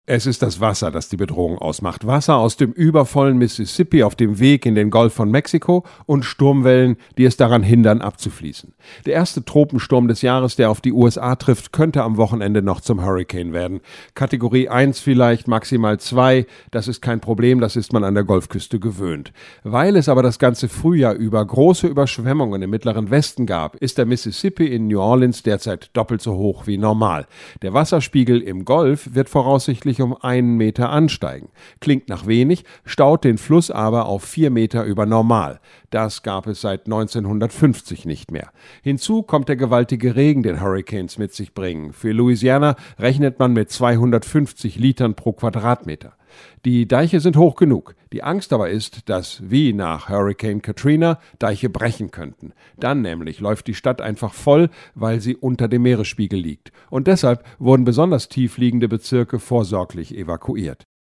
Es ist das Wasser, das die Bedrohung ausmacht. Wasser aus dem übervollen Mississippi auf dem Weg in den Golf von Mexiko und Sturmwellen, die es daran hindern, abzufließen. Der erste Tropensturm des Jahres, der auf die USA trifft, könnte am Wochenende noch zum Hurricane werden. Kategorie 1 vielleicht, maximal 2. Das ist kein Problem, das ist man an der Golfküste gewöhnt. Weil es aber das ganze Frühjahr über große Überschwemmungen im Mittleren Westen gab, ist der Mississippi in New Orleans derzeit doppelt so hoch wie normal. Der Wasserspiegel im Golf wird voraussichtlich um 1 Meter ansteigen. Klingt nach wenig, staut den Fluss aber auf 4 Meter über normal. Das gab es seit 1950 nicht mehr. Hinzu kommt der gewaltige Regen, den Hurricanes mit sich bringen. Für Louisiana rechnet man mit 250 Litern pro Quadratmeter. Die Deiche sind hoch genug. Die Angst aber ist, dass, wie nach Hurricane Katrina, Deiche brechen könnten. Dann nämlich läuft die Stadt einfach voll, weil sie unter dem Meeresspiegel liegt. Und deshalb wurden besonders tief liegende Bezirke vorsorglich evakuiert.